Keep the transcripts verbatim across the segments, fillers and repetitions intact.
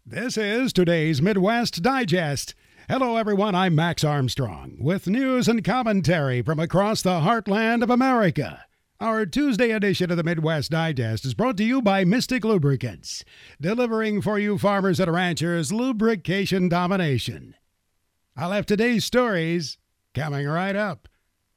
This is today's Midwest Digest. Hello, everyone. I'm Max Armstrong with news and commentary from across the heartland of America. Our Tuesday edition of the Midwest Digest is brought to you by Mystic Lubricants, delivering for you farmers and ranchers lubrication domination. I'll have today's stories coming right up.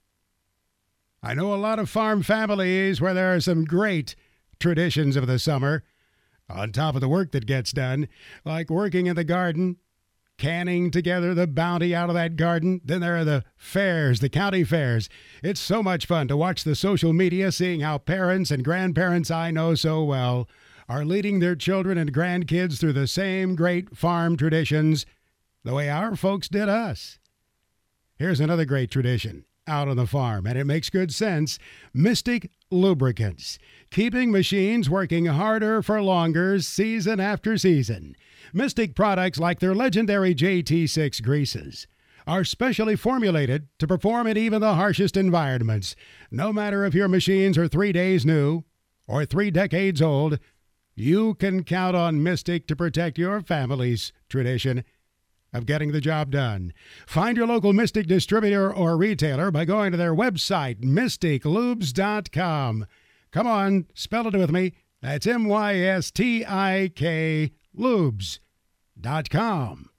I know a lot of farm families where there are some great traditions of the summer, on top of the work that gets done, like working in the garden, canning together the bounty out of that garden. Then there are the fairs, the county fairs. It's so much fun to watch the social media, seeing how parents and grandparents I know so well are leading their children and grandkids through the same great farm traditions the way our folks did us. Here's another great tradition out on the farm, and it makes good sense. Mystic Lubricants, keeping machines working harder for longer, season after season. Mystic products like their legendary J T six greases are specially formulated to perform in even the harshest environments. No matter if your machines are three days new or three decades old, you can count on Mystic to protect your family's tradition of getting the job done. Find your local Mystic distributor or retailer by going to their website, mystic lubes dot com. Come on, spell it with me. That's M Y S T I K lubes dot com.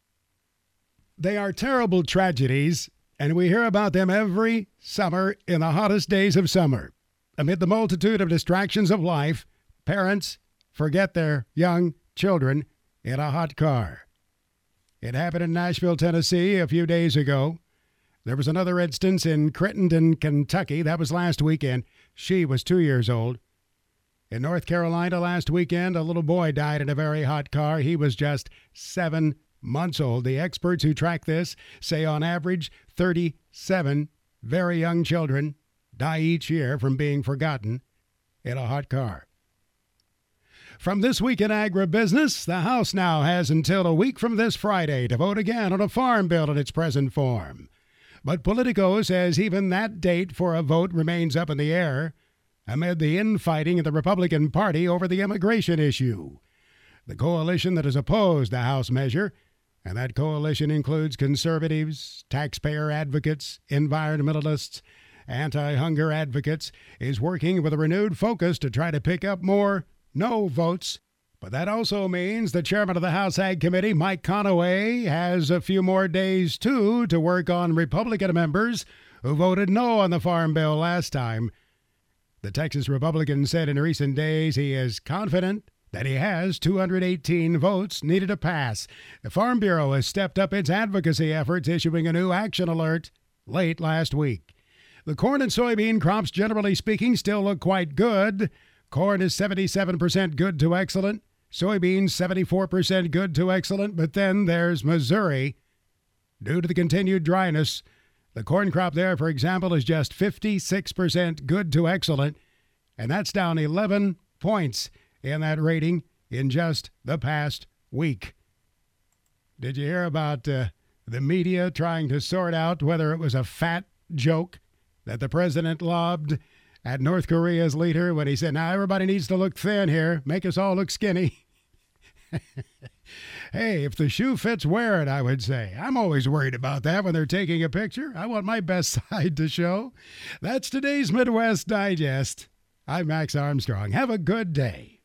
They are terrible tragedies, and we hear about them every summer in the hottest days of summer. Amid the multitude of distractions of life, parents forget their young children in a hot car. It happened in Nashville, Tennessee a few days ago. There was another instance in Crittenden, Kentucky. That was last weekend. She was two years old. In North Carolina last weekend, a little boy died in a very hot car. He was just seven months old. The experts who track this say on average thirty-seven very young children die each year from being forgotten in a hot car. From This Week in Agribusiness, the House now has until a week from this Friday to vote again on a farm bill in its present form. But Politico says even that date for a vote remains up in the air amid the infighting in the Republican Party over the immigration issue. The coalition that has opposed the House measure, and that coalition includes conservatives, taxpayer advocates, environmentalists, anti-hunger advocates, is working with a renewed focus to try to pick up more no votes. But that also means the chairman of the House Ag Committee, Mike Conaway, has a few more days, too, to work on Republican members who voted no on the Farm Bill last time. The Texas Republican said in recent days he is confident that he has two hundred eighteen votes needed to pass. The Farm Bureau has stepped up its advocacy efforts, issuing a new action alert late last week. The corn and soybean crops, generally speaking, still look quite good. Corn is seventy-seven percent good to excellent. Soybeans seventy-four percent good to excellent. But then there's Missouri. Due to the continued dryness, the corn crop there, for example, is just fifty-six percent good to excellent. And that's down eleven points in that rating in just the past week. Did you hear about uh, the media trying to sort out whether it was a fat joke that the president lobbed at North Korea's leader when he said, now everybody needs to look thin here, make us all look skinny? Hey, if the shoe fits, wear it, I would say. I'm always worried about that when they're taking a picture. I want my best side to show. That's today's Midwest Digest. I'm Max Armstrong. Have a good day.